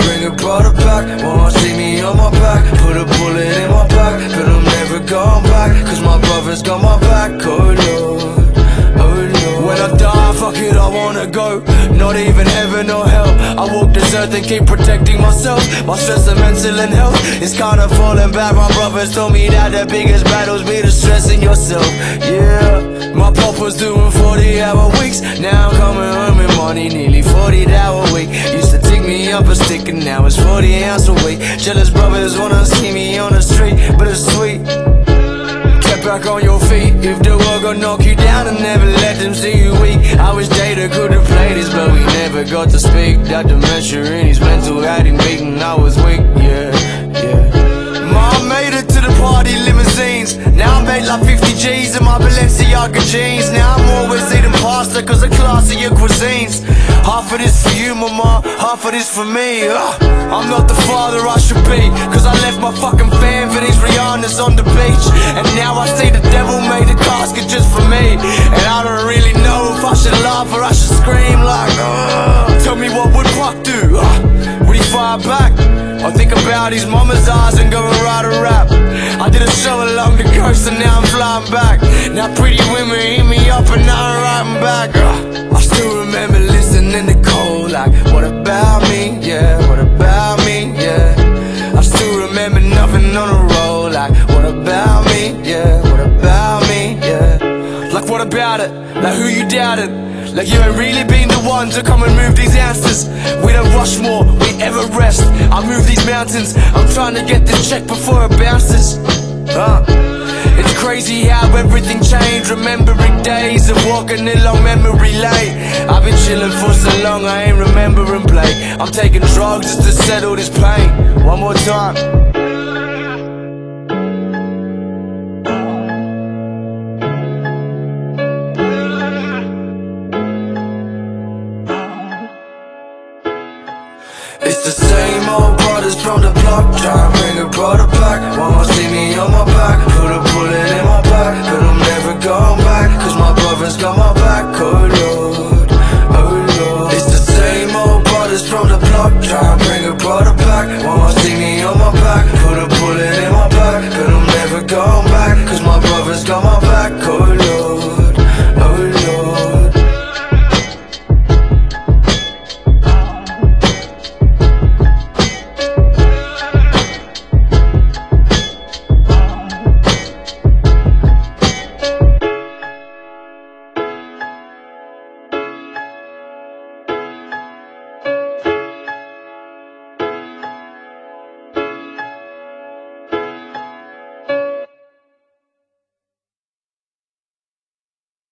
bring a brother back. Wanna see me on my back, put a bullet in my back, but I'm never going back, cause my brother's got my back. Oh Lord, oh Lord. When I die, fuck it, I wanna go. Not even heaven or hell. I walk this earth and keep protecting myself. My stress and mental and health is kinda falling back. My brothers told me that the biggest battles be the stressing yourself. Yeah, my pop was doing 40-hour weeks. Now I'm coming home with money, nearly 40-hour week. Used to take me up a stick and now it's 40 ounce a week. Jealous brothers wanna see me on the street, but it's sweet. Get back on your feet. If the world gon' knock you down and never let them see you weak. I wish Data could've played this, but we never got to speak. That dementia in his mental had him beaten, I was weak, yeah, yeah. Mom made it to the party limousines. Now I made like 50 G's in my Balenciaga jeans. Now I'm always eating pasta cause of class of your cuisines. Half of this for you, mama, half of this for me. I'm not the father I should be, cause I left my fucking fam for these Rihannas on the beach. And now I see the devil made a casket just for me. And I don't really know if I should laugh or I should scream like, tell me what would Puck do? Would he fire back? I think about his mama's eyes and go and write a rap. I did a show along the coast and now I'm flying back. Now pretty women hit me up and now I'm writing back. I still remember listening to Cole like, what about me? Yeah, what about me? Yeah, I still remember nothing on the road like, what about me? Yeah, what about me? Yeah, like what about it? Like who you doubted? Like you ain't really been the one to come and move these answers. We don't rush more, we ever rest. I move these mountains, I'm trying to get this check before it bounces. It's crazy how everything changed. Remembering days of walking along memory lane. I've been chilling for so long I ain't remembering play. I'm taking drugs just to settle this pain. One more time. It's the same old brothers from the block, trying to bring a brother back. Wanna see me on my back, put a bullet in my back, but I'm never going back, cause my brother's got my back.